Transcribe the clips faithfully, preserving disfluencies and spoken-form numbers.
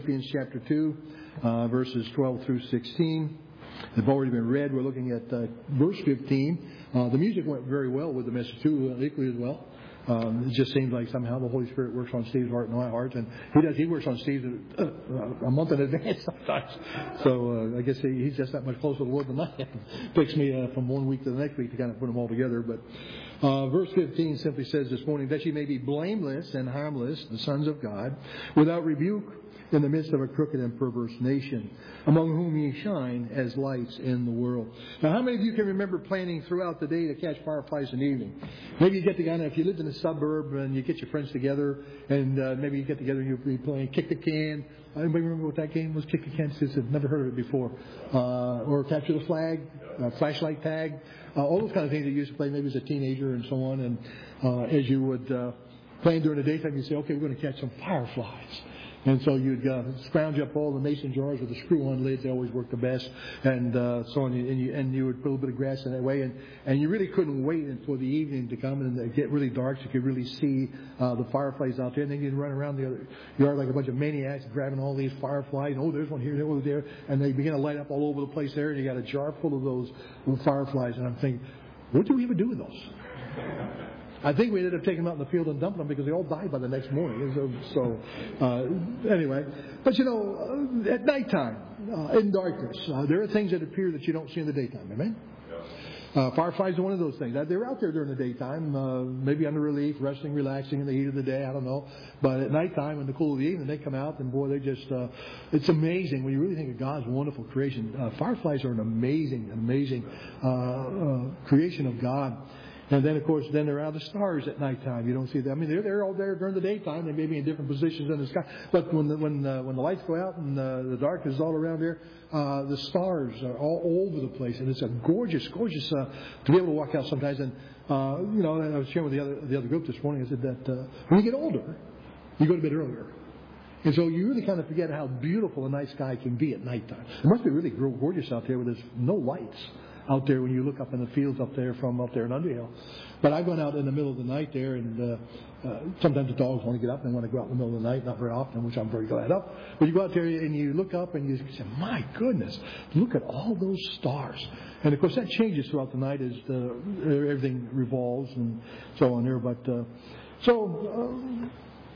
Philippians chapter two, uh, verses twelve through sixteen. They've already been read. We're looking at uh, verse fifteen. Uh, the music went very well with the message too, uh, equally as well. Um, it just seems like somehow the Holy Spirit works on Steve's heart and my heart, and he does. He works on Steve's uh, uh, a month in advance sometimes. So uh, I guess he, he's just that much closer to the Lord than I am. Picks me uh, from one week to the next week to kind of put them all together. But uh, verse fifteen simply says this morning, that ye may be blameless and harmless, the sons of God, without rebuke, in the midst of a crooked and perverse nation, among whom ye shine as lights in the world. Now, how many of you can remember planning throughout the day to catch fireflies in the evening? Maybe you get together, if you lived in a suburb and you get your friends together, and uh, maybe you get together and you'll be playing kick the can. Anybody remember what that game was? Kick the can? I've never heard of it before. Uh, or capture the flag, uh, flashlight tag, uh, all those kind of things that you used to play maybe as a teenager and so on. And uh, as you would uh, plan during the daytime, you'd say, okay, we're going to catch some fireflies. And so you'd uh, scrounge up all the mason jars with the screw-on lids. They always work the best. And uh, so on. And you, and you would put a little bit of grass in that way. And, and you really couldn't wait until the evening to come and it get really dark so you could really see uh, the fireflies out there. And then you'd run around the other yard like a bunch of maniacs grabbing all these fireflies. Oh, there's one here, there one there. And they begin to light up all over the place there. And you got a jar full of those fireflies. And I'm thinking, what do we even do with those? I think we ended up taking them out in the field and dumping them because they all died by the next morning. So, so uh, anyway, but you know, uh, at nighttime, uh, in darkness, uh, there are things that appear that you don't see in the daytime. Amen? Uh, fireflies are one of those things. They're out there during the daytime, uh, maybe under relief, resting, relaxing in the heat of the day. I don't know. But at nighttime, in the cool of the evening, they come out, and boy, they just, uh, it's amazing when you really think of God's wonderful creation. Uh, fireflies are an amazing, amazing uh, uh, creation of God. And then, of course, then there are the stars at nighttime. You don't see them. I mean, they're there all there during the daytime. They may be in different positions in the sky. But when the, when uh, when the lights go out and uh, the darkness is all around there, uh, the stars are all over the place, and it's a gorgeous, gorgeous uh, to be able to walk out sometimes. And uh, you know, I was sharing with the other the other group this morning. I said that uh, when you get older, you go to bed earlier. And so you really kind of forget how beautiful a night sky can be at nighttime. It must be really gorgeous out there where there's no lights out there when you look up in the fields up there from up there in Underhill. But I've gone out in the middle of the night there, and uh, uh, sometimes the dogs want to get up and want to go out in the middle of the night, not very often, which I'm very glad of. But you go out there and you look up and you say, my goodness, look at all those stars. And, of course, that changes throughout the night as the, everything revolves and so on there. But uh, so... Um,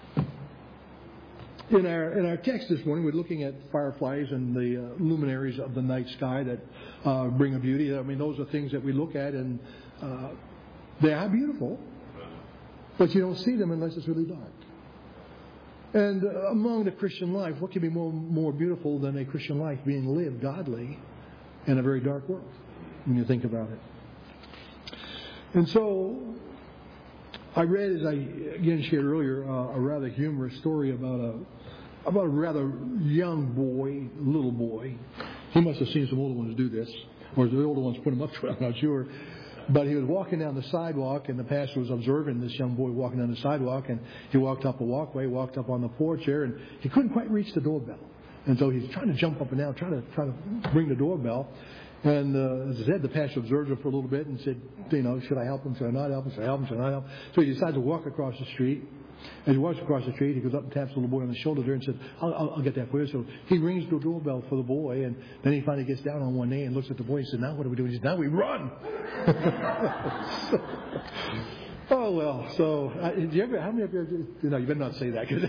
In our in our text this morning, we're looking at fireflies and the uh, luminaries of the night sky that uh, bring a beauty. I mean, those are things that we look at, and uh, they are beautiful, but you don't see them unless it's really dark. And uh, among the Christian life, what can be more more beautiful than a Christian life being lived godly in a very dark world, when you think about it? And so I read, as I again shared earlier, uh, a rather humorous story about a about a rather young boy, little boy. He must have seen some older ones do this, or the older ones put him up to it, I'm not sure. But he was walking down the sidewalk, and the pastor was observing this young boy walking down the sidewalk, and he walked up a walkway, walked up on the porch there, and he couldn't quite reach the doorbell. And so he's trying to jump up and down, trying to try to ring the doorbell. And uh, as I said, the pastor observed him for a little bit and said, you know, should I help him? Should I not help him? Should I help him? Should I not help him? So he decides to walk across the street. As he walks across the street, he goes up and taps the little boy on the shoulder there and says, I'll, I'll, I'll get that for you. So he rings the doorbell for the boy, and then he finally gets down on one knee and looks at the boy and says, now what do we do? He says, now we run. so, oh, well, so uh, did you ever, how many of you, ever, no, you better not say that. Cause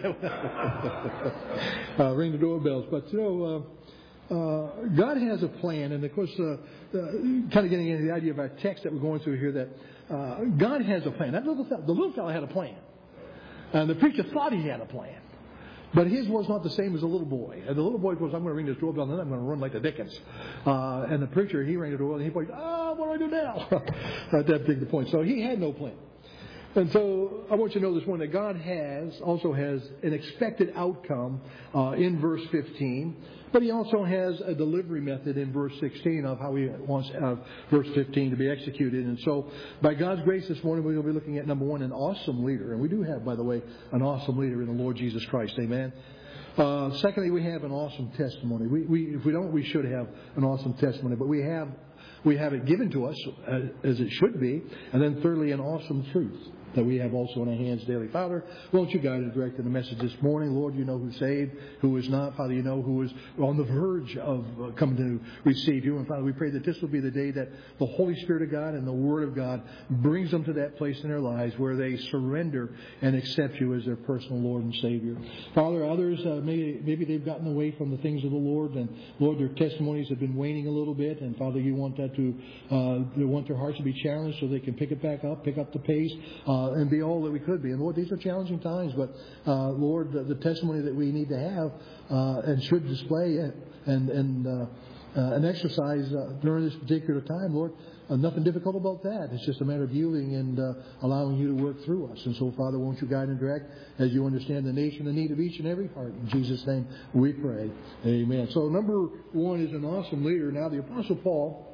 uh, ring the doorbells. But, you know, uh, Uh, God has a plan, and of course, uh, uh, kind of getting into the idea of our text that we're going through here, that uh, God has a plan. That little fellow, the little fellow had a plan, and the preacher thought he had a plan, but his was not the same as the little boy. And the little boy goes, "I'm going to ring this doorbell, and then I'm going to run like the Dickens." Uh, and the preacher, he rang the doorbell, and he goes, "Ah, what do I do now?" That big the point. So he had no plan. And so I want you to know this morning that God has also has an expected outcome uh, in verse fifteen, but He also has a delivery method in verse sixteen of how He wants uh, verse fifteen to be executed. And so by God's grace this morning, we're going to be looking at, number one, an awesome leader. And we do have, by the way, an awesome leader in the Lord Jesus Christ. Amen. Uh, secondly, we have an awesome testimony. We, we, if we don't, we should have an awesome testimony. But we have We have it given to us uh, as it should be. And then thirdly, an awesome truth. that we have also in our hands daily. Father, won't you guide and direct in the message this morning? Lord, you know who's saved, who is not. Father, you know who is on the verge of uh, coming to receive you. And Father, we pray that this will be the day that the Holy Spirit of God and the Word of God brings them to that place in their lives where they surrender and accept you as their personal Lord and Savior. Father, others, uh, maybe, maybe they've gotten away from the things of the Lord, and Lord, their testimonies have been waning a little bit. And Father, you want that to, uh, you want their hearts to be challenged so they can pick it back up, pick up the pace, uh, and be all that we could be. And Lord, these are challenging times, but uh, Lord, the, the testimony that we need to have uh, and should display and and uh, uh, and exercise uh, during this particular time, Lord, uh, nothing difficult about that. It's just a matter of yielding and uh, allowing you to work through us. And so, Father, won't you guide and direct as you understand the nature and the need of each and every heart. In Jesus' name we pray. Amen. So number one is an awesome leader. Now, the Apostle Paul,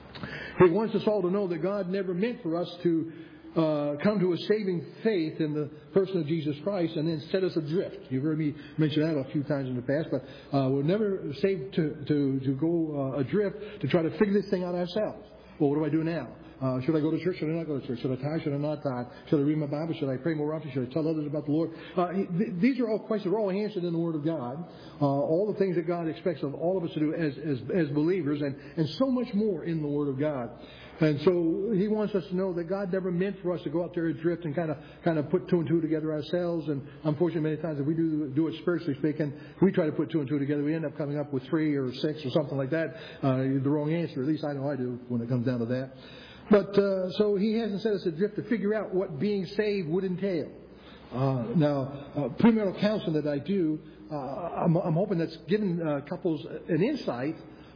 he wants us all to know that God never meant for us to Uh, come to a saving faith in the person of Jesus Christ and then set us adrift. You've heard me mention that a few times in the past, but uh, we're never saved to, to, to go uh, adrift to try to figure this thing out ourselves. Well, what do I do now? Uh, should I go to church? Should I not go to church? Should I tithe? Should I not tithe? Should I read my Bible? Should I pray more often? Should I tell others about the Lord? Uh, th- these are all questions. They're all answered in the Word of God. Uh, all the things that God expects of all of us to do as, as, as believers, and, and so much more in the Word of God. And so he wants us to know that God never meant for us to go out there adrift and kind of kind of put two and two together ourselves. And unfortunately, many times if we do do it spiritually speaking, we try to put two and two together, we end up coming up with three or six or something like that. Uh, the wrong answer. At least I know I do when it comes down to that. But uh, so he hasn't set us adrift to figure out what being saved would entail. Uh, now, uh, premarital counseling that I do, uh, I'm, I'm hoping that's given uh, couples an insight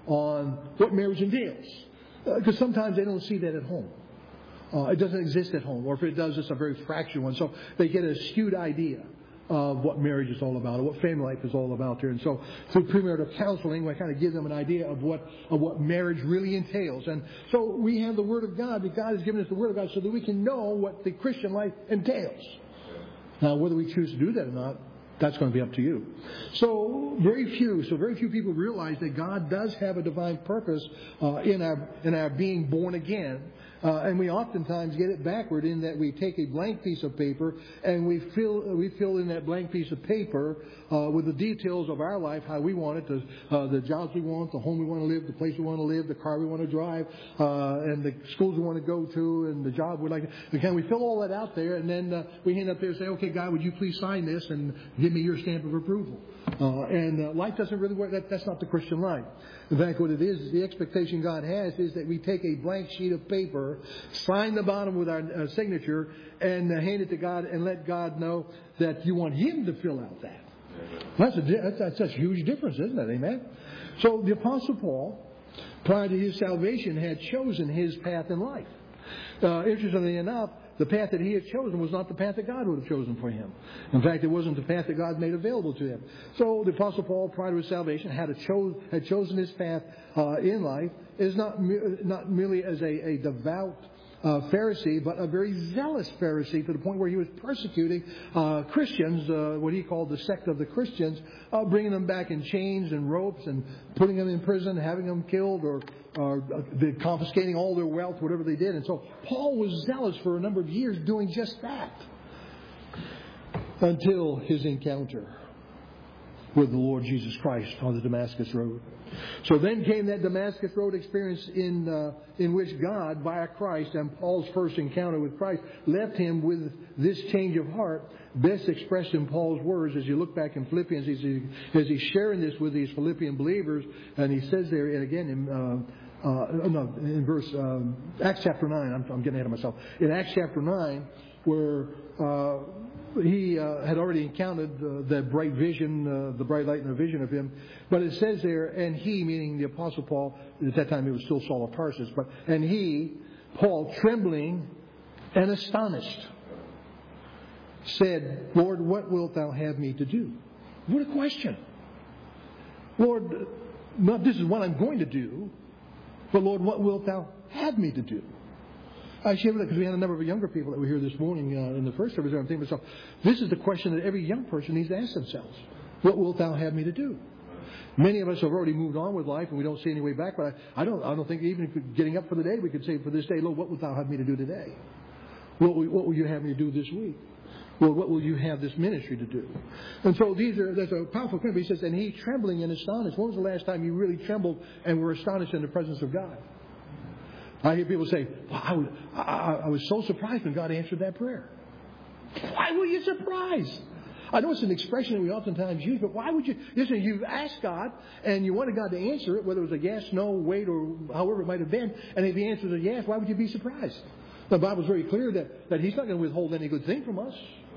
on what marriage entails. Because uh, sometimes they don't see that at home. Uh, it doesn't exist at home. Or if it does, it's a very fractured one. So they get a skewed idea of what marriage is all about, or what family life is all about there. And so through premarital counseling, I kind of give them an idea of what of what marriage really entails. And so we have the Word of God, that God has given us the Word of God so that we can know what the Christian life entails. Now, whether we choose to do that or not, that's going to be up to you. So very few, so very few people realize that God does have a divine purpose uh, in our in our being born again. Uh, and we oftentimes get it backward in that we take a blank piece of paper and we fill we fill in that blank piece of paper uh, with the details of our life, how we want it, the, uh, the jobs we want, the home we want to live, the place we want to live, the car we want to drive, uh, and the schools we want to go to, and the job we'd like to. Again, we fill all that out there, and then uh, we end up there and say, okay, God, would you please sign this and give me your stamp of approval? Uh, and uh, life doesn't really work. That, that's not the Christian life. In fact, what it is, the expectation God has is that we take a blank sheet of paper, sign the bottom with our uh, signature, and uh, hand it to God and let God know that you want Him to fill out that. That's a, that's, that's a huge difference, isn't it? Amen? So the Apostle Paul, prior to his salvation, had chosen his path in life. Uh, interestingly enough, the path that he had chosen was not the path that God would have chosen for him. In fact, it wasn't the path that God made available to him. So the Apostle Paul, prior to his salvation, had, a cho- had chosen his path uh, in life. It is not, me- not merely as a, a devout uh, Pharisee, but a very zealous Pharisee to the point where he was persecuting uh, Christians, uh, what he called the sect of the Christians, uh, bringing them back in chains and ropes and putting them in prison, having them killed, or or confiscating all their wealth, whatever they did. And so Paul was zealous for a number of years doing just that until his encounter with the Lord Jesus Christ on the Damascus Road. So then came that Damascus Road experience in uh, in which God, via Christ, and Paul's first encounter with Christ, left him with this change of heart, best expressed in Paul's words as you look back in Philippians, as, he, as he's sharing this with these Philippian believers, and he says there, and again in uh, Uh, no, in verse um, Acts chapter nine. I'm, I'm getting ahead of myself. In Acts chapter nine, where uh, he uh, had already encountered uh, the bright vision, uh, the bright light and the vision of him. But it says there, and he, meaning the Apostle Paul, at that time it was still Saul of Tarsus, but and he, Paul, trembling and astonished, said, "Lord, what wilt thou have me to do?" What a question! Lord, not this is what I'm going to do. But Lord, what wilt thou have me to do? I share that because we had a number of younger people that were here this morning uh, in the first service. I'm thinking to myself, this is the question that every young person needs to ask themselves. What wilt thou have me to do? Many of us have already moved on with life and we don't see any way back. But I, I don't I don't think even if getting up for the day, we could say for this day, Lord, what wilt thou have me to do today? What will, what will you have me do this week? Well, what will you have this ministry to do? And so these are, there's a powerful comment. He says, and he trembling and astonished. When was the last time you really trembled and were astonished in the presence of God? I hear people say, well, I, was, I, I was so surprised when God answered that prayer. Why were you surprised? I know it's an expression that we oftentimes use, but why would you? Listen, you've asked God and you wanted God to answer it, whether it was a yes, no, wait, or however it might have been. And if He answers a yes, why would you be surprised? The Bible's very clear that, that He's not going to withhold any good thing from us.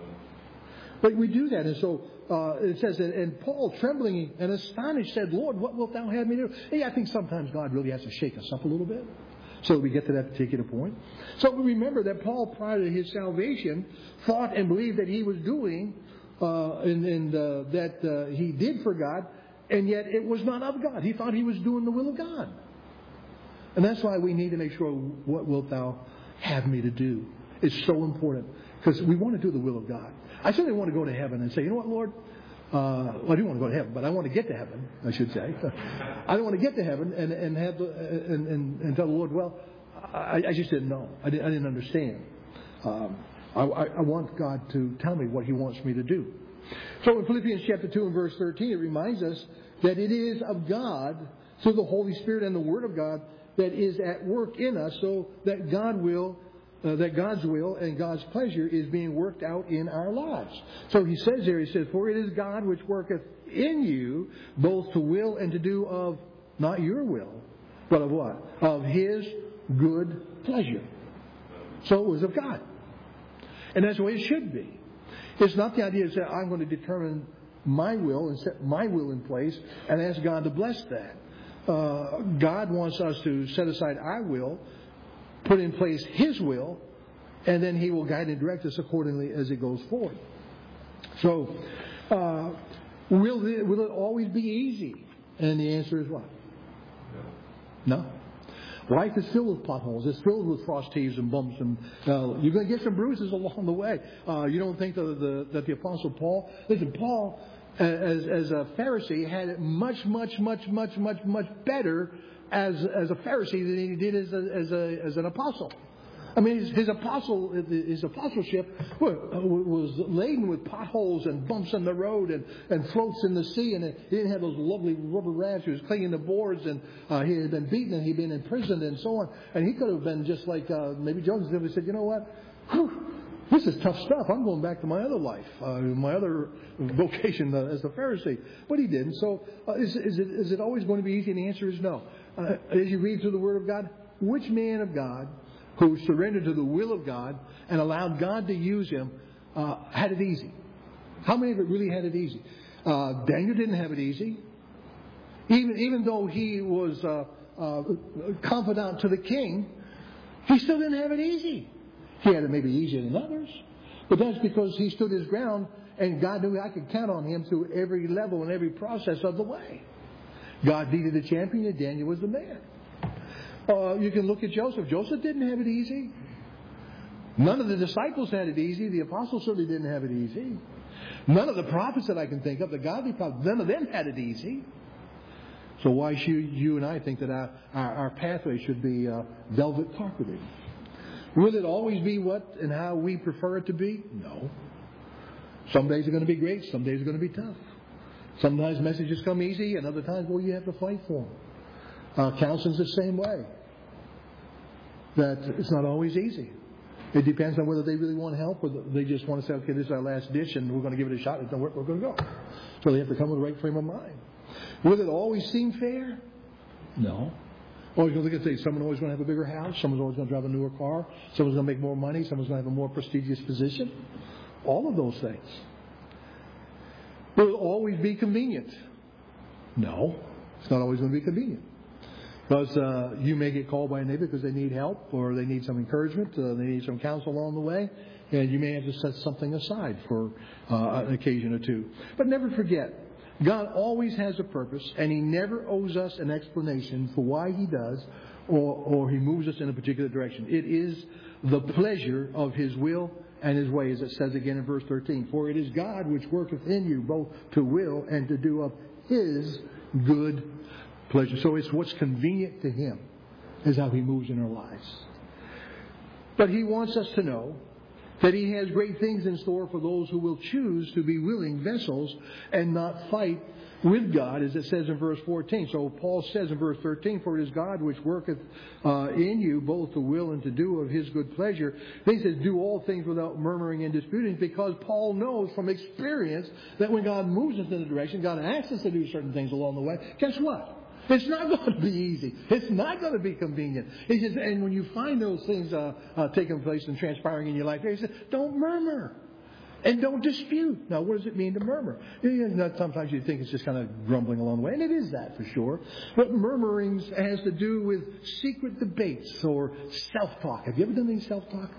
But we do that. And so uh, it says, and, and Paul, trembling and astonished, said, Lord, what wilt thou have me to do? Hey, I think sometimes God really has to shake us up a little bit so that we get to that particular point. So we remember that Paul, prior to his salvation, thought and believed that he was doing uh, and, and uh, that uh, he did for God, and yet it was not of God. He thought he was doing the will of God. And that's why we need to make sure, what wilt thou have me to do? It's so important, because we want to do the will of God. I certainly want to go to heaven and say, you know what, Lord? Uh, well, I do want to go to heaven, but I want to get to heaven, I should say. I don't want to get to heaven and, and have the, and, and, and tell the Lord, well, I, I just didn't know. I didn't, I didn't understand. Um, I, I want God to tell me what He wants me to do. So in Philippians chapter two and verse thirteen, it reminds us that it is of God, through the Holy Spirit and the Word of God, that is at work in us, so that God will Uh, that God's will and God's pleasure is being worked out in our lives. So he says there, he says, for it is God which worketh in you both to will and to do of, not your will, but of what? Of His good pleasure. So it was of God. And that's the way it should be. It's not the idea that I'm going to determine my will and set my will in place and ask God to bless that. Uh, God wants us to set aside our will, put in place His will, and then He will guide and direct us accordingly as it goes forward. So, uh, will, it, will it always be easy? And the answer is what? No. Life is filled with potholes. It's filled with frost heaves and bumps, and uh, you're going to get some bruises along the way. Uh, you don't think that the, that the Apostle Paul... Listen, Paul, as, as a Pharisee, had it much, much, much, much, much, much better as as a Pharisee than he did as a, as a as an apostle. I mean, his, his apostle his apostleship was laden with potholes and bumps in the road and, and floats in the sea, and he didn't have those lovely rubber rafts. He was clinging to boards, and uh, he had been beaten and he'd been imprisoned and so on. And he could have been just like uh, maybe Joseph if he said, you know what? Whew, this is tough stuff. I'm going back to my other life, uh, my other vocation uh, as a Pharisee. But he didn't. So uh, is, is, it, is it always going to be easy? And the answer is no. Uh, as you read through the Word of God, which man of God who surrendered to the will of God and allowed God to use him uh, had it easy? How many of it really had it easy? Uh, Daniel didn't have it easy. Even, even though he was uh, uh, confidant to the king, he still didn't have it easy. He had it maybe easier than others. But that's because he stood his ground, and God knew I could count on him through every level and every process of the way. God needed a champion, and Daniel was the man. Uh, you can look at Joseph. Joseph didn't have it easy. None of the disciples had it easy. The apostles certainly didn't have it easy. None of the prophets that I can think of, the godly prophets, none of them had it easy. So why should you and I think that our, our, our pathway should be uh, velvet carpeted? Will it always be what and how we prefer it to be? No. Some days are going to be great. Some days are going to be tough. Sometimes messages come easy, and other times, well, you have to fight for them. Uh, counseling's the same way. That it's not always easy. It depends on whether they really want help or they just want to say, okay, this is our last dish and we're going to give it a shot. If it doesn't work, we're going to go. So they have to come with the right frame of mind. Will it always seem fair? No. Always going to look at say, someone's always going to have a bigger house. Someone's always going to drive a newer car. Someone's going to make more money. Someone's going to have a more prestigious position. All of those things. Will it always be convenient? No. It's not always going to be convenient. Because uh, you may get called by a neighbor because they need help or they need some encouragement, uh, they need some counsel along the way, and you may have to set something aside for uh, an occasion or two. But never forget, God always has a purpose, and He never owes us an explanation for why He does or, or He moves us in a particular direction. It is the pleasure of His will and His way, as it says again in verse thirteen. For it is God which worketh in you both to will and to do of His good pleasure. So it's what's convenient to Him is how He moves in our lives. But He wants us to know that He has great things in store for those who will choose to be willing vessels and not fight with God, as it says in verse fourteen. So Paul says in verse thirteen, "For it is God which worketh uh, in you both to will and to do of His good pleasure." Then he says, "Do all things without murmuring and disputing," because Paul knows from experience that when God moves us in a direction, God asks us to do certain things along the way, guess what? It's not going to be easy. It's not going to be convenient. He says, and when you find those things uh, uh, taking place and transpiring in your life, he says, don't murmur. And don't dispute. Now, what does it mean to murmur? You know, sometimes you think it's just kind of grumbling along the way, and it is that for sure. But murmuring has to do with secret debates or self-talk. Have you ever done any self-talk?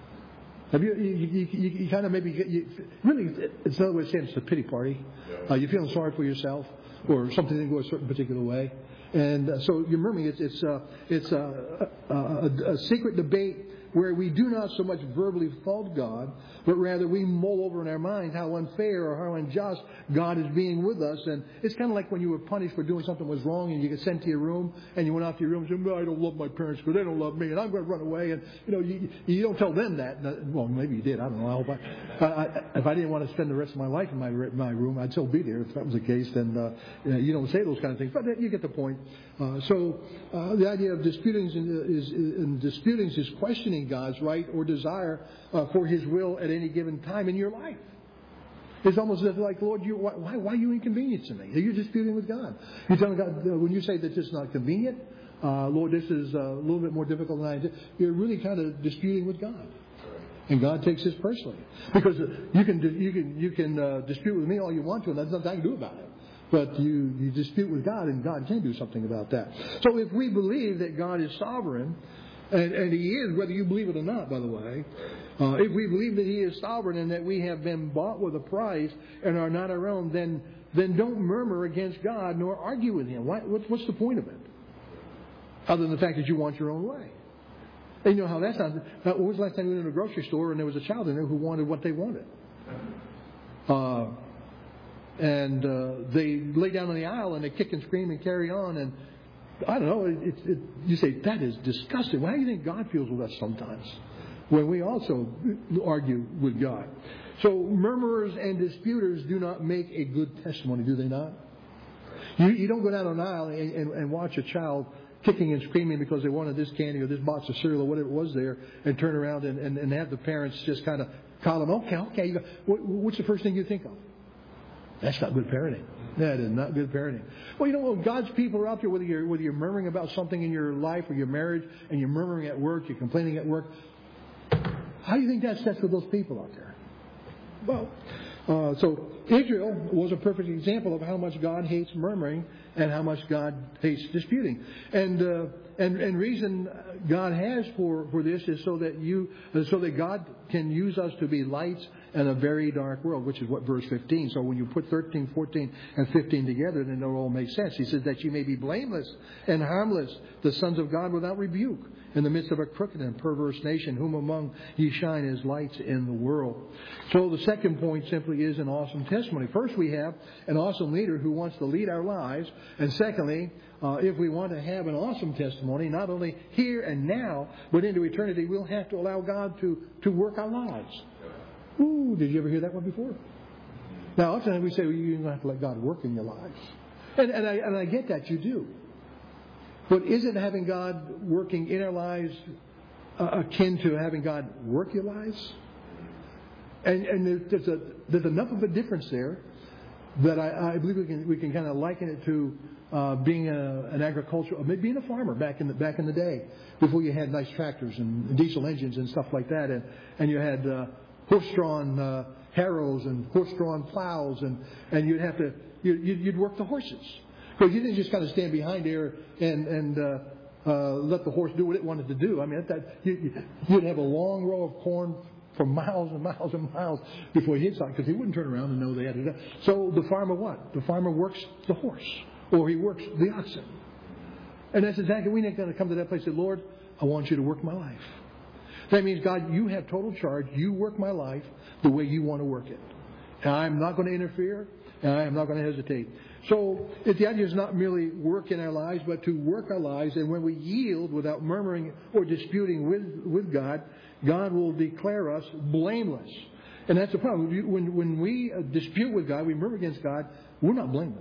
Have you, you, you, you, you kind of maybe, you, really, it's another way of saying it's a pity party. Uh, you're feeling sorry for yourself, or something didn't go a certain particular way. And uh, so you're murmuring. It's, it's, uh, it's uh, a, a, a secret debate where we do not so much verbally fault God, but rather we mull over in our minds how unfair or how unjust God is being with us. And it's kind of like when you were punished for doing something that was wrong and you get sent to your room and you went out to your room and said, "No, I don't love my parents because they don't love me and I'm going to run away." And, you know, you, you don't tell them that. Well, maybe you did. I don't know. I hope I, I, I, if I didn't want to spend the rest of my life in my my room, I'd still be there if that was the case. Then uh, you don't say those kind of things. But you get the point. Uh, so uh, the idea of disputings is, is, in disputings is questioning God's right or desire uh, for His will at any given time in your life. It's almost like, Lord, you, why, why are you inconveniencing me? Are you disputing with God? You're telling God, uh, when you say that this is not convenient, uh, Lord, this is uh, a little bit more difficult than I did, you're really kind of disputing with God. And God takes this personally. Because you can you can, you can uh, dispute with me all you want to, and there's nothing I can do about it. But you, you dispute with God, and God can do something about that. So if we believe that God is sovereign, and, and He is, whether you believe it or not, by the way, uh, if we believe that He is sovereign and that we have been bought with a price and are not our own, then then don't murmur against God nor argue with Him. Why, what's, what's the point of it? Other than the fact that you want your own way. And you know how that sounds. Uh, when was the last time you went in a grocery store and there was a child in there who wanted what they wanted? Uh... And uh, they lay down on the aisle and they kick and scream and carry on. And I don't know, it, it, it, you say, that is disgusting. Why do you think God feels with us sometimes? When we also argue with God. So murmurers and disputers do not make a good testimony, do they not? You, you don't go down an aisle and, and, and watch a child kicking and screaming because they wanted this candy or this box of cereal or whatever it was there, and turn around and, and, and have the parents just kind of call them, okay, okay. You go, what, what's the first thing you think of? That's not good parenting. That is not good parenting. Well, you know, when God's people are out there, whether you're, whether you're murmuring about something in your life or your marriage, and you're murmuring at work, you're complaining at work, how do you think that sets with those people out there? Well, uh, so Israel was a perfect example of how much God hates murmuring and how much God hates disputing. And uh, and and reason God has for, for this is so that you so that God can use us to be lights in a very dark world, which is what verse fifteen. So when you put thirteen, fourteen, and fifteen together, then it all makes sense. He says that you may be blameless and harmless, the sons of God without rebuke, in the midst of a crooked and perverse nation, whom among ye shine as lights in the world. So the second point simply is an awesome testimony. First, we have an awesome leader who wants to lead our lives. And secondly, uh, if we want to have an awesome testimony, not only here and now, but into eternity, we'll have to allow God to, to work our lives. Ooh, did you ever hear that one before? Now, often we say, well, you don't have to let God work in your lives. And, and, I, and I get that, you do. But isn't having God working in our lives uh, akin to having God work your lives? And, and there's, a, there's enough of a difference there that I, I believe we can we can kind of liken it to uh, being a, an agricultural, maybe being a farmer back in the back in the day, before you had nice tractors and diesel engines and stuff like that, and and you had uh, horse-drawn uh, harrows and horse-drawn plows, and and you'd have to you, you'd work the horses. Because you didn't just kind of stand behind there and and uh, uh, let the horse do what it wanted to do. I mean, at that you, you'd have a long row of corn for miles and miles and miles before he'd start, because he wouldn't turn around and know they had to do. So the farmer what? The farmer works the horse, or he works the oxen. And that's exactly, we're not going to come to that place and say, Lord, I want you to work my life. That means, God, you have total charge. You work my life the way you want to work it. And I'm not going to interfere, and I am not going to hesitate. So if the idea is not merely work in our lives, but to work our lives, and when we yield without murmuring or disputing with, with God, God will declare us blameless. And that's the problem. When, when we dispute with God, we murmur against God, we're not blameless.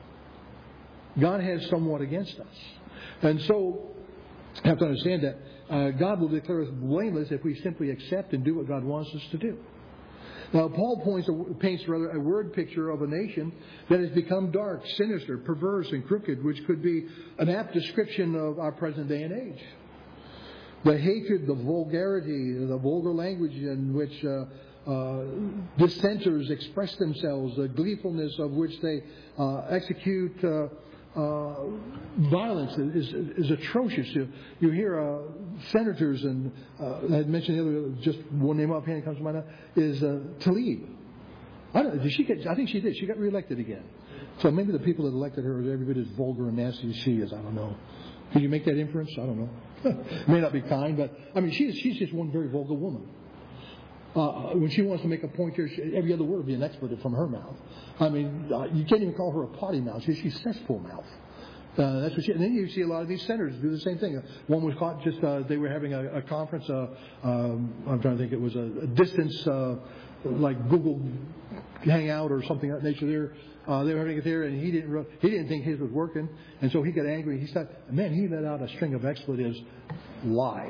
God has somewhat against us. And so, you have to understand that uh, God will declare us blameless if we simply accept and do what God wants us to do. Now, Paul points, paints rather a word picture of a nation that has become dark, sinister, perverse, and crooked, which could be an apt description of our present day and age. The hatred, the vulgarity, the vulgar language in which uh, uh, dissenters express themselves, the gleefulness of which they uh, execute uh, uh, violence is, is atrocious. You, you hear uh, senators, and uh, I had mentioned the other, just one name offhand comes to mind now, is uh, Tlaib. I don't know, did she get, I think she did. She got reelected again. So maybe the people that elected her are every bit as vulgar and nasty as she is. I don't know. Can you make that inference? I don't know. May not be kind, but I mean, she's she's just one very vulgar woman. Uh, when she wants to make a point here, she, every other word will be an expletive from her mouth. I mean, uh, you can't even call her a potty mouth. She, she's cesspool mouth. Uh, that's what she. And then you see a lot of these senators do the same thing. One was caught just uh, they were having a, a conference. Uh, um, I'm trying to think. It was a, a distance, uh, like Google Hangout or something of that nature. There, uh, they were having it there, and he didn't. Re- he didn't think his was working, and so he got angry. He started. Man, he let out a string of expletives live.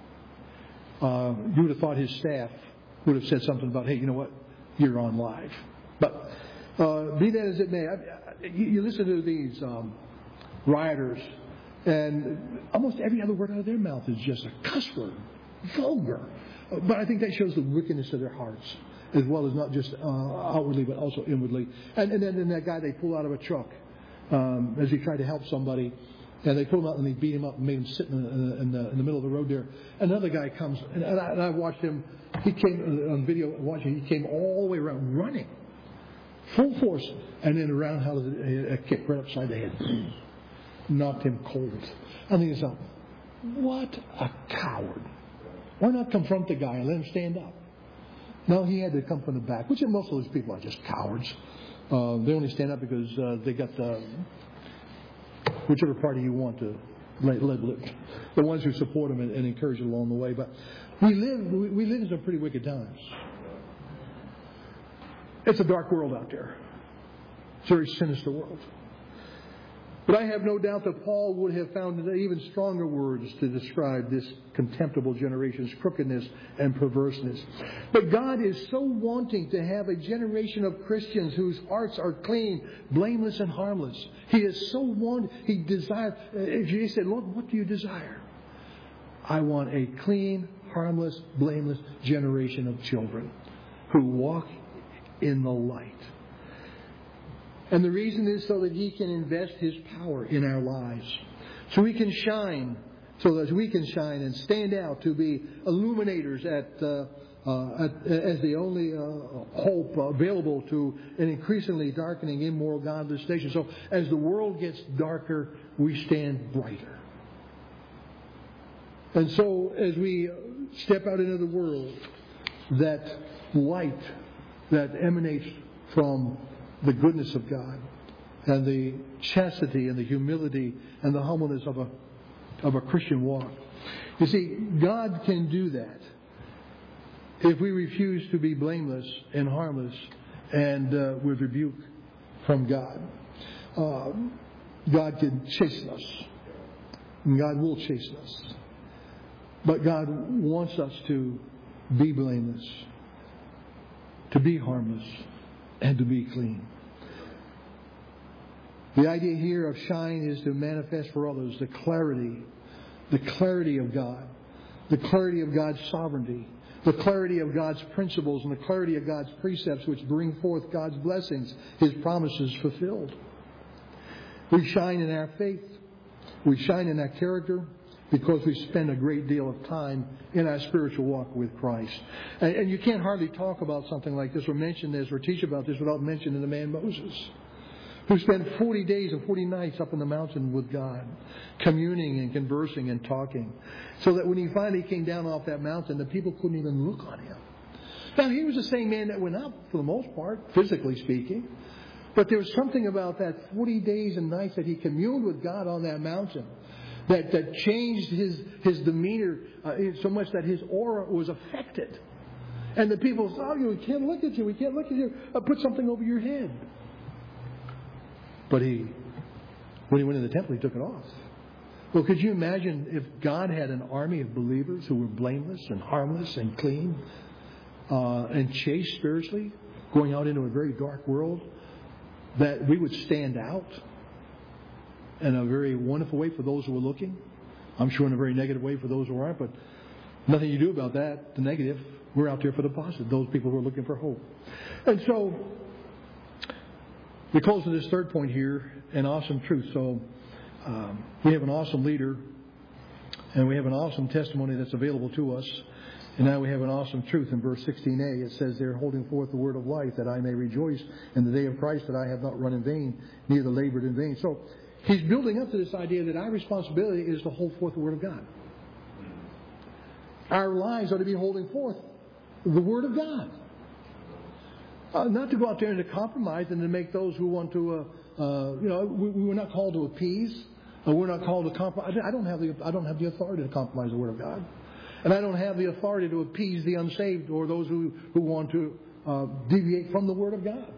Uh, you would have thought his staff would have said something about, hey, you know what, you're on live. But uh, be that as it may, I, I, you, you listen to these um, rioters, and almost every other word out of their mouth is just a cuss word, vulgar. Uh, but I think that shows the wickedness of their hearts, as well as not just uh, outwardly, but also inwardly. And, and then and that guy they pull out of a truck um, as he tried to help somebody. And they pulled him out and they beat him up and made him sit in the, in the, in the middle of the road there. Another guy comes, and I, and I watched him. He came on video watching. He came all the way around, running, full force, and then a roundhouse, a, a kick right upside the head, knocked him cold. I think it's like, what a coward! Why not confront the guy and let him stand up? No, he had to come from the back. Which most of those people are just cowards. Uh, they only stand up because uh, they got the. Whichever party you want to label it, the ones who support them and, and encourage it along the way. But we live we, we live in some pretty wicked times. It's a dark world out there. It's a very sinister world. But I have no doubt that Paul would have found even stronger words to describe this contemptible generation's crookedness and perverseness. But God is so wanting to have a generation of Christians whose hearts are clean, blameless, and harmless. He is so want. He desires. If you said, Lord, what do you desire? I want a clean, harmless, blameless generation of children who walk in the light. And the reason is so that He can invest His power in our lives. So we can shine, so that we can shine and stand out to be illuminators at, uh, uh, at as the only uh, hope available to an increasingly darkening, immoral, godless nation. So as the world gets darker, we stand brighter. And so as we step out into the world, that light that emanates from the goodness of God and the chastity and the humility and the humbleness of a of a Christian walk. You see, God can do that if we refuse to be blameless and harmless and uh, with rebuke from God. Uh, God can chasten us. And God will chasten us. But God wants us to be blameless, to be harmless, and to be clean. The idea here of shine is to manifest for others the clarity, the clarity of God, the clarity of God's sovereignty, the clarity of God's principles, and the clarity of God's precepts which bring forth God's blessings, His promises fulfilled. We shine in our faith. We shine in our character because we spend a great deal of time in our spiritual walk with Christ. And, and you can't hardly talk about something like this or mention this or teach about this without mentioning the man Moses, who spent forty days and forty nights up in the mountain with God, communing and conversing and talking, so that when he finally came down off that mountain, the people couldn't even look on him. Now, he was the same man that went up, for the most part, physically speaking, But there was something about that forty days and nights that he communed with God on that mountain that, that changed his, his demeanor uh, so much that his aura was affected. And the people said, oh, we can't look at you, we can't look at you. Uh, put something over your head. But he, when he went in the temple, he took it off. Well, could you imagine if God had an army of believers who were blameless and harmless and clean uh, and chaste spiritually, going out into a very dark world, that we would stand out in a very wonderful way for those who are looking. I'm sure in a very negative way for those who aren't, but nothing you do about that, the negative. We're out there for the positive, those people who are looking for hope. And so, we close with this third point here, an awesome truth. So, um, we have an awesome leader, and we have an awesome testimony that's available to us. And now we have an awesome truth in verse sixteen a. It says there, holding forth the word of life, that I may rejoice in the day of Christ, that I have not run in vain, neither labored in vain. So he's building up to this idea that our responsibility is to hold forth the word of God. Our lives are to be holding forth the word of God. Uh, not to go out there and to compromise and to make those who want to, uh, uh, you know, we, we were not called to appease. Uh, we're not called to compromise. I don't have the, I don't have the authority to compromise the word of God. And I don't have the authority to appease the unsaved or those who, who want to uh, deviate from the Word of God.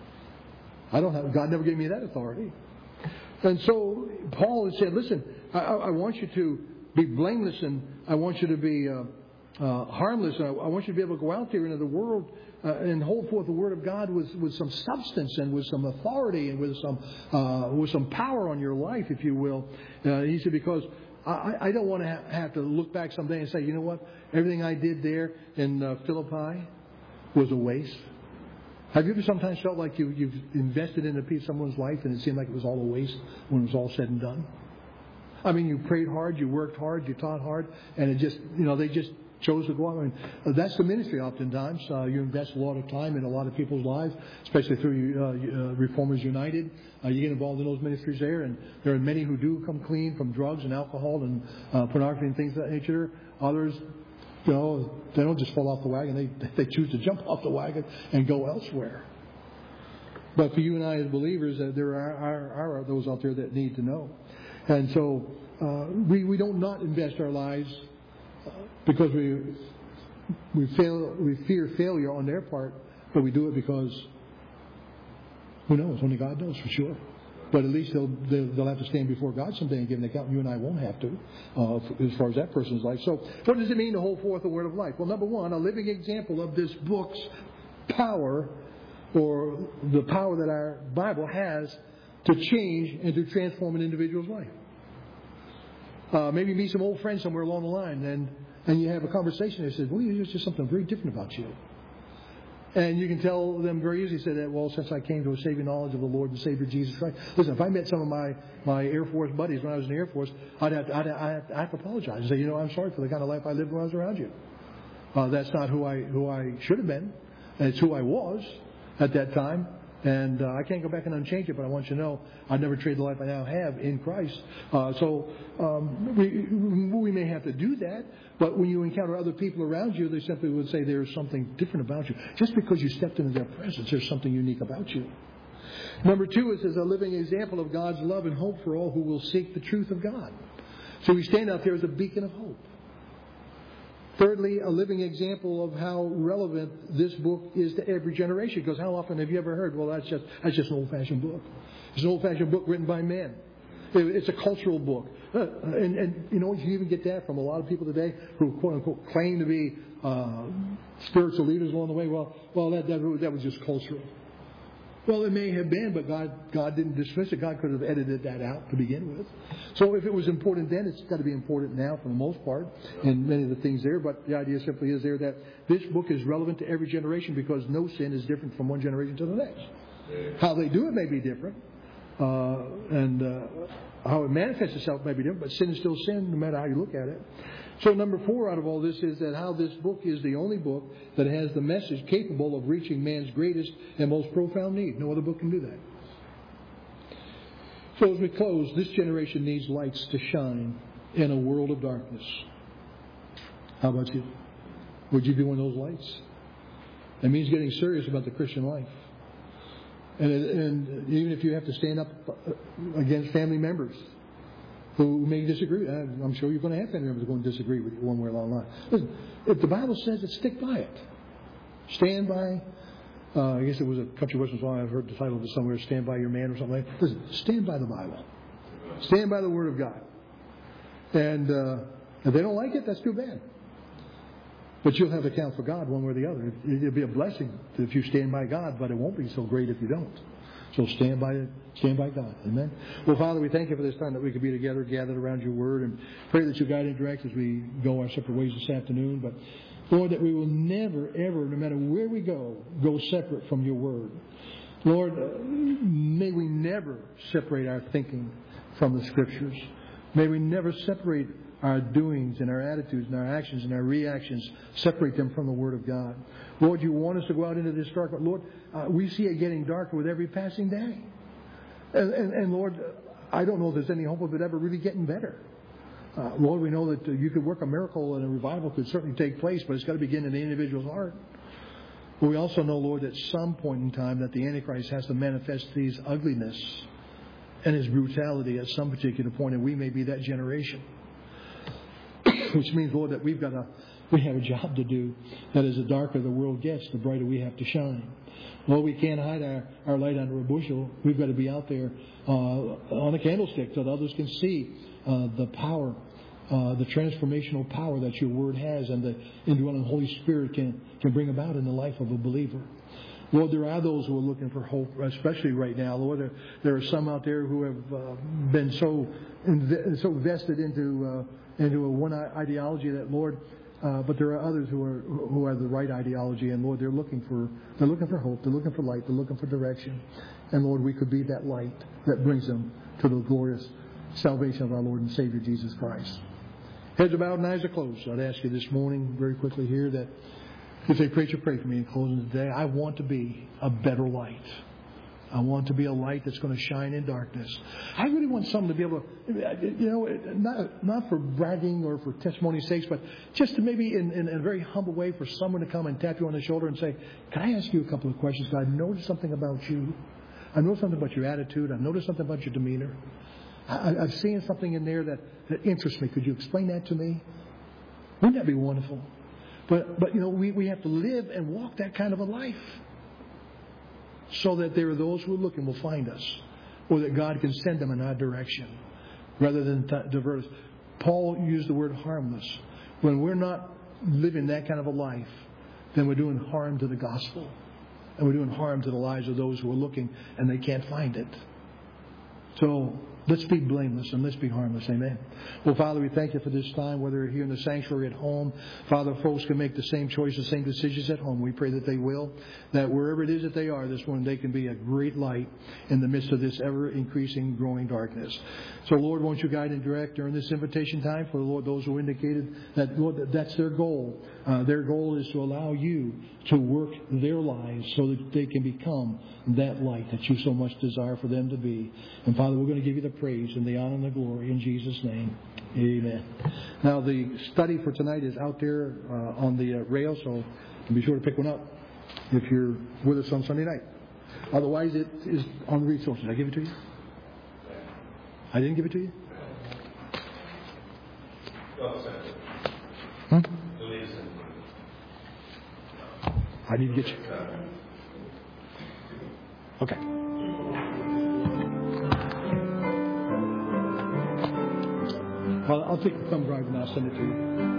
I don't have. God never gave me that authority. And so Paul had said, "Listen, I, I want you to be blameless, and I want you to be uh, uh, harmless, and I, I want you to be able to go out there into the world uh, and hold forth the Word of God with, with some substance and with some authority and with some uh, with some power on your life, if you will." Uh, he said, because I, I don't want to ha- have to look back someday and say, you know what, everything I did there in uh, Philippi was a waste. Have you ever sometimes felt like you, you've invested in a piece of someone's life and it seemed like it was all a waste when it was all said and done? I mean, you prayed hard, you worked hard, you taught hard, and it just, you know, they just chose to go on. I mean, that's the ministry oftentimes. Uh, you invest a lot of time in a lot of people's lives, especially through uh, uh, Reformers United. Uh, you get involved in those ministries there, and there are many who do come clean from drugs and alcohol and uh, pornography and things of that nature. Others, you know, they don't just fall off the wagon. They, they choose to jump off the wagon and go elsewhere. But for you and I as believers, uh, there are, are, are those out there that need to know. And so uh, we, we don't not invest our lives uh, because we we fail we fear failure on their part, but we do it because who knows? Only God knows for sure. But at least they'll they'll, they'll have to stand before God someday and give an account. You and I won't have to, uh, as far as that person's life. So, what does it mean to hold forth the word of life? Well, number one, a living example of this book's power, or the power that our Bible has to change and to transform an individual's life. Uh, maybe you meet some old friends somewhere along the line, and, and you have a conversation that says, well, there's just something very different about you. And you can tell them very easily, say that, well, since I came to a saving knowledge of the Lord and Savior Jesus Christ. Listen, if I met some of my, my Air Force buddies when I was in the Air Force, I'd have to, I'd, I'd have to, I'd have to apologize and say, you know, I'm sorry for the kind of life I lived when I was around you. Uh, that's not who I who I should have been. It's who I was at that time. And uh, I can't go back and unchange it, but I want you to know I'd never trade the life I now have in Christ. Uh, so um, we, we may have to do that, but when you encounter other people around you, they simply would say there's something different about you. Just because you stepped into their presence, there's something unique about you. Number two, it says a living example of God's love and hope for all who will seek the truth of God. So we stand out there as a beacon of hope. Thirdly, a living example of how relevant this book is to every generation. Because how often have you ever heard, well, that's just that's just an old-fashioned book. It's an old-fashioned book written by men. It's a cultural book. Uh, and, and, you know, you even get that from a lot of people today who, quote-unquote, claim to be uh, spiritual leaders along the way. Well, well, that, that, that was just cultural. Well, it may have been, but God God didn't dismiss it. God could have edited that out to begin with. So if it was important then, it's got to be important now for the most part, and many of the things there. But the idea simply is there that this book is relevant to every generation because no sin is different from one generation to the next. How they do it may be different, uh, and uh, how it manifests itself may be different, but sin is still sin no matter how you look at it. So number four out of all this is that how this book is the only book that has the message capable of reaching man's greatest and most profound need. No other book can do that. So as we close, this generation needs lights to shine in a world of darkness. How about you? Would you be one of those lights? That means getting serious about the Christian life. And, and even if you have to stand up against family members who may disagree, I'm sure you're going to have family members who are going to disagree with you one way or along the line. Listen, if the Bible says it, stick by it. Stand by. Uh, I guess it was a country western song. I've heard the title of it somewhere. Stand by your man or something like that. Listen, stand by the Bible. Stand by the Word of God. And uh, if they don't like it, that's too bad. But you'll have to account for God one way or the other. It'll be a blessing if you stand by God, but it won't be so great if you don't. So stand by stand by God. Amen. Well, Father, we thank you for this time that we could be together, gathered around your Word, and pray that you guide and direct as we go our separate ways this afternoon. But Lord, that we will never, ever, no matter where we go, go separate from your Word. Lord, may we never separate our thinking from the Scriptures. May we never separate our doings and our attitudes and our actions and our reactions, separate them from the Word of God. Lord, you want us to go out into this dark, but Lord, uh, we see it getting darker with every passing day. And, and, and Lord, I don't know if there's any hope of it ever really getting better. Uh, Lord, we know that uh, you could work a miracle and a revival could certainly take place, but it's got to begin in the individual's heart. But we also know, Lord, at some point in time that the Antichrist has to manifest his ugliness and his brutality at some particular point, and we may be that generation. Which means, Lord, that we've got a we have a job to do. That as the darker the world gets, the brighter we have to shine. Lord, we can't hide our, our light under a bushel. We've got to be out there uh, on a candlestick so that others can see uh, the power, uh, the transformational power that your Word has, and the indwelling Holy Spirit can can bring about in the life of a believer. Lord, there are those who are looking for hope, especially right now. Lord, there, there are some out there who have uh, been so inv- so vested into uh, into a one ideology that, Lord, uh, but there are others who are who have the right ideology, and Lord, they're looking for they're looking for hope, they're looking for light, they're looking for direction, and Lord, we could be that light that brings them to the glorious salvation of our Lord and Savior Jesus Christ. Heads are bowed and eyes are closed. So I'd ask you this morning, very quickly here, that you say, preacher, pray for me in closing today. I want to be a better light. I want to be a light that's going to shine in darkness. I really want someone to be able to, you know, not not for bragging or for testimony's sakes, but just to maybe in, in, in a very humble way for someone to come and tap you on the shoulder and say, can I ask you a couple of questions? I noticed something about you. I noticed something about your attitude. I noticed something about your demeanor. I, I've seen something in there that, that interests me. Could you explain that to me? Wouldn't that be wonderful? But, but you know, we, we have to live and walk that kind of a life so that there are those who are looking will find us, or that God can send them in our direction rather than t- divert us. Paul used the word harmless. When we're not living that kind of a life, then we're doing harm to the gospel. And we're doing harm to the lives of those who are looking and they can't find it. So let's be blameless and let's be harmless. Amen. Well, Father, we thank you for this time, whether here in the sanctuary at home. Father, folks can make the same choices, same decisions at home. We pray that they will. That wherever it is that they are this morning, they can be a great light in the midst of this ever-increasing, growing darkness. So, Lord, won't you guide and direct during this invitation time for, Lord, those who indicated that, Lord, that that's their goal. Uh, their goal is to allow you to work their lives so that they can become that light that you so much desire for them to be. And, Father, we're going to give you the praise and the honor and the glory in Jesus' name. Amen. Now, the study for tonight is out there uh, on the uh, rail, so be sure to pick one up if you're with us on Sunday night. Otherwise, it is on the resources. Did I give it to you? I didn't give it to you? Hmm? I need to get you. Okay. Well, I'll take the thumb drive and I'll send it to you.